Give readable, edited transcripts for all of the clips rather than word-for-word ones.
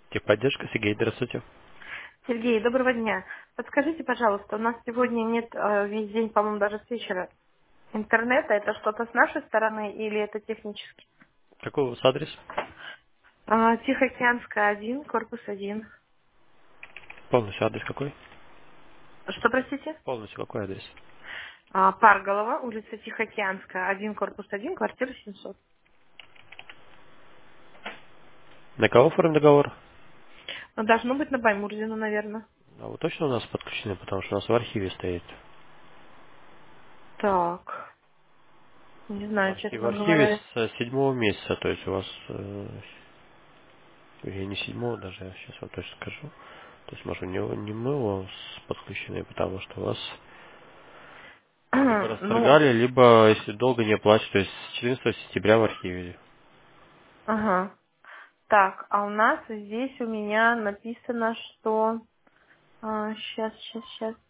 Техподдержка, Сергей, здравствуйте. Сергей, доброго дня. Подскажите, пожалуйста, у нас сегодня нет весь день, по-моему, даже с вечера интернета. Это что-то с нашей стороны или это технически? Какой у вас адрес? Тихоокеанская 1, корпус 1. Полностью адрес какой? Что, простите? Полностью какой адрес? Парголова, улица Тихоокеанская, 1, корпус 1, квартира 700. На кого оформлен договор? Ну, должно быть на Баймурзину, наверное. А вы точно у нас подключены, потому что у нас в архиве стоит. Так, не знаю, В честно архиве говоря. с седьмого месяца, то есть у вас, или не седьмого даже, я сейчас вам точно скажу. То есть, может, не мы у вас подключены, потому что вас либо Ну, расторгали, либо, если долго не оплачивать, то есть с 14 сентября в архиве. ага. Так, а у нас здесь у меня написано, что... сейчас.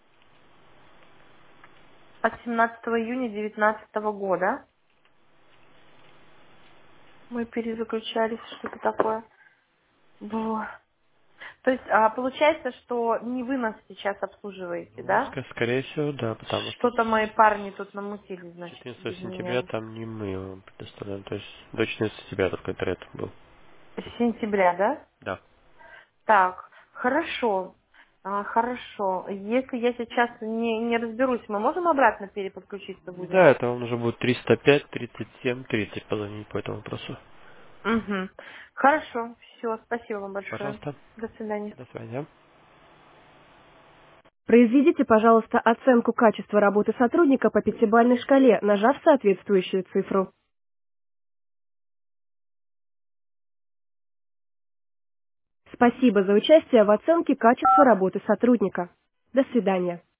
От 17 июня 2019 года мы перезаключались, что-то такое было. То есть получается, что не вы нас сейчас обслуживаете, Ну, да? скорее всего, да, потому что Что-то мои парни тут намутили, значит, 14 без сентября меня. там не мы вам предоставляем, то есть до 14 сентября только интернет был. С сентября, да? Да. Так, хорошо. Хорошо. Если я сейчас не разберусь, мы можем обратно переподключиться будем? Да, это вам уже будет 305, 37, 30 позвонить по этому вопросу. Угу. Хорошо. Все, спасибо вам большое. Пожалуйста. До свидания. До свидания. Произведите, пожалуйста, оценку качества работы сотрудника по пятибалльной шкале, нажав соответствующую цифру. Спасибо за участие в оценке качества работы сотрудника. До свидания.